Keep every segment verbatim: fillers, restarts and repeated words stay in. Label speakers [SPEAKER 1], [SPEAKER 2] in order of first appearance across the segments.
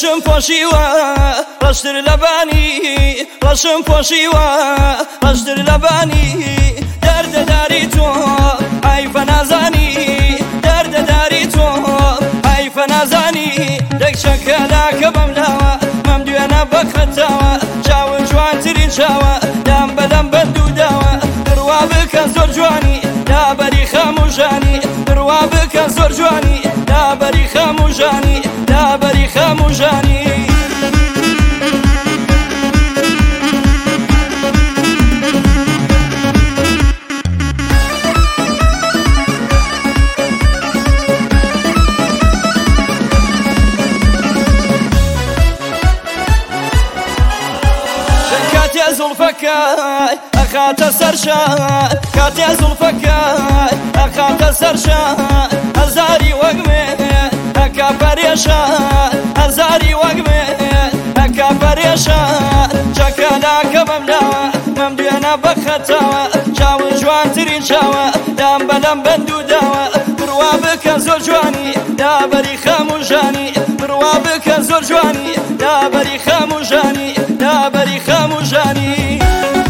[SPEAKER 1] ڕەشم پۆشیوە ڕەشتر لەبانی ڕەشم پۆشیوە ڕەشتر لەبانی دەردەداری تۆ ئایفە نازانی دەردەداری تۆ ئایفە نازانی دەکچەکەدا کە بەم لاوە مەم دوێنە بەخەتاوە چاون جوانترین چاوە دام بەدەم بەند و داوە بڕوا بکە زۆر جوانی لابەری خەموژانی بڕوا بکە زۆر جوانی لابەری خەموژانی لابەری خەموژانی کاتێ زوڵفەکەی ئەخاتە سەر شان کاتێ زوڵفەکەی ئەخاتە سەر شان هەزاری وەک من ئەکا پەرێشان هەزاری وەک من ئەکا پەرێشان چەکەدا کە بەم لاوە مەم دوێنە بەخەتاوە چاون جوانترین چاوە دام بەدەم بەند و داوە بڕوا بکە زۆر جوانی لابەری خەموژانی بڕوا بکە زۆر جوانی لابەری خەموژانی لابەری خەموژانی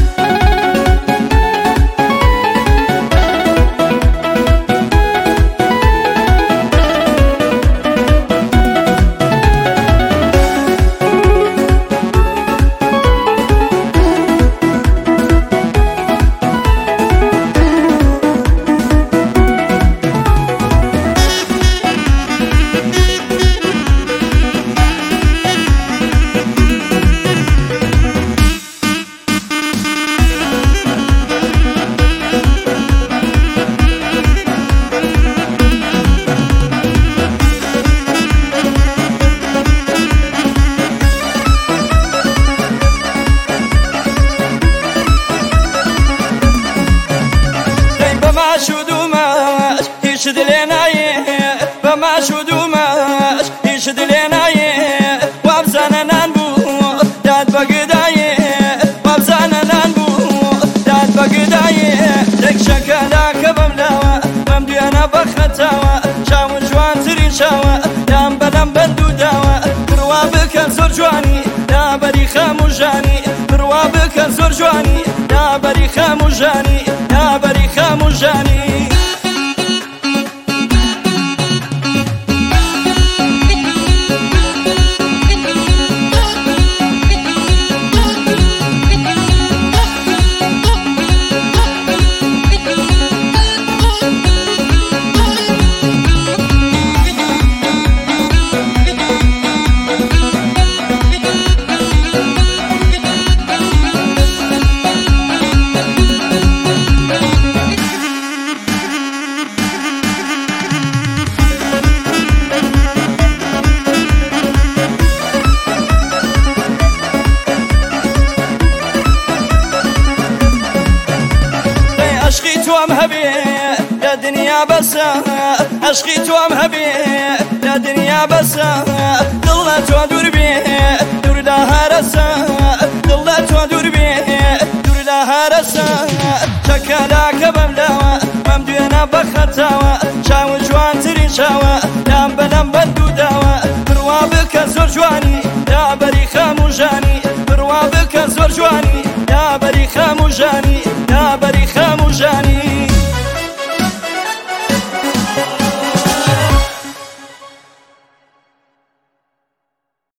[SPEAKER 1] هیچ دلێ نایێ بەماش و دوومەش هیچ دلێ نایێ وابزانە نان بوو داد بەگدایێ وابزانە نان بوو داد بەگدایێ دەکچەکەدا کە بەم لاوە مەم دوێنە بەخەتاوە چاون جوانترین چاوە دام بەدەم بەند و داوە بڕوا بکە زۆر جوانی لابەری خەموژانی بڕوا بکە زۆر جوانی لابەری خەموژانی لابەری خەموژانی عشقی توام هەبێ لە دنیا بەسە عشقی توام هەبێ لە دنیا بەسە دڵ لە تۆ دوور بێ دوور لە هەرەسە دڵ لە تۆ دوور بێ دوور لە هەرەسە چەکەدا کە بەم لاوە مەم دوێنە بەخەتاوە چاون جوانترین چاوە دام بەدەم بەند و داوە بڕوا بکە زۆر جوانی لابەری خەموژانی بڕوا بکە زۆر جوانی لابەری خەموژانی لابەری خەموژانی